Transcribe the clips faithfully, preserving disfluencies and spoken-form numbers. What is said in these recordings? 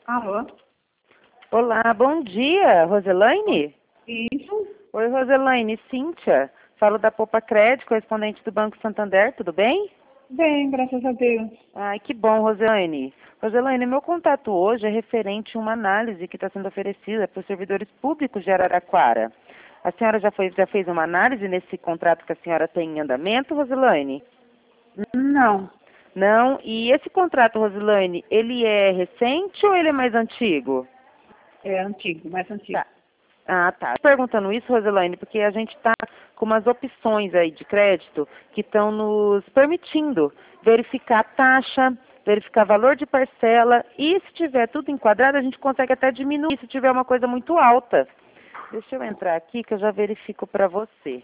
Alô? Olá, bom dia, Roselaine? Isso? Oi, Roselaine, Cíntia. Falo da Poupa Crédito, correspondente do Banco Santander, tudo bem? Bem, graças a Deus. Ai, que bom, Roselaine. Roselaine, meu contato hoje é referente a uma análise que está sendo oferecida para os servidores públicos de Araraquara. A senhora já, foi, já fez uma análise nesse contrato que a senhora tem em andamento, Roselaine? Não, Não? E esse contrato, Roselaine, ele é recente ou ele é mais antigo? é antigo, mais antigo. Tá. Ah, tá. Perguntando isso, Roselaine, porque a gente está com umas opções aí de crédito que estão nos permitindo verificar taxa, verificar valor de parcela e se tiver tudo enquadrado, a gente consegue até diminuir se tiver uma coisa muito alta. Deixa eu entrar aqui que eu já verifico para você.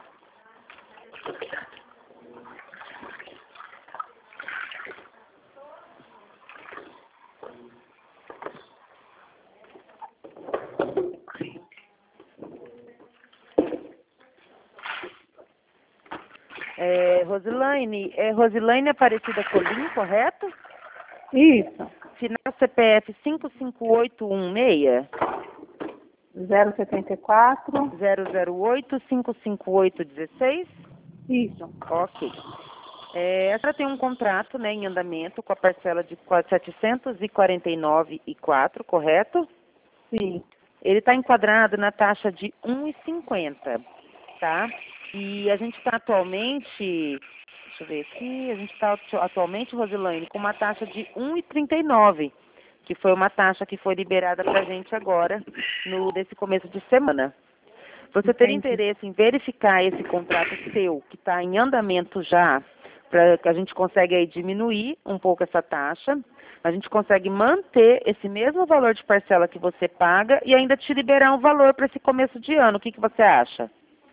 É, Roselaine, é Roselaine Aparecida Colim, correto? Isso, Final C P F cinco cinco oito um seis, zero setenta e quatro. zero zero oito cinco cinco oito um seis. Isso, Ok. É, a senhora tem um contrato, né, em andamento com a parcela de setecentos e quarenta e nove reais e quatro, correto? sim. Ele está enquadrado na taxa de um real e cinquenta, tá? E a gente está atualmente, deixa eu ver aqui, a gente está atualmente, Roselaine, com uma taxa de um real e trinta e nove, que foi uma taxa que foi liberada para a gente agora, no, nesse começo de semana. Você teria Entendi. interesse em verificar esse contrato seu, que está em andamento já, para que a gente consegue aí diminuir um pouco essa taxa, a gente consegue manter esse mesmo valor de parcela que você paga e ainda te liberar um valor para esse começo de ano. O que, que você acha?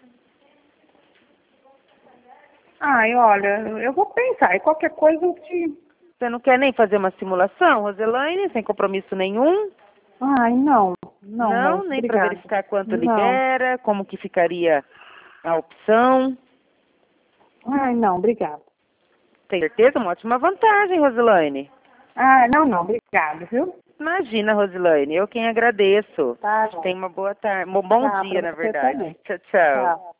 Ai, olha, eu vou pensar. E qualquer coisa eu te... Você não quer nem fazer uma simulação, Roselaine, sem compromisso nenhum? Ai, não. Não, Não, moço, nem para obrigada. verificar quanto Não. libera, como que ficaria a opção. Ai, não, obrigada. Tem certeza? Uma ótima vantagem, Roselaine. Ah, não, não, obrigada, viu? Imagina, Roselaine, eu quem agradeço. Tá, bom. Tenha uma boa tarde, um bom Tá, dia, pra na você verdade. também. Tchau, tchau. Tchau.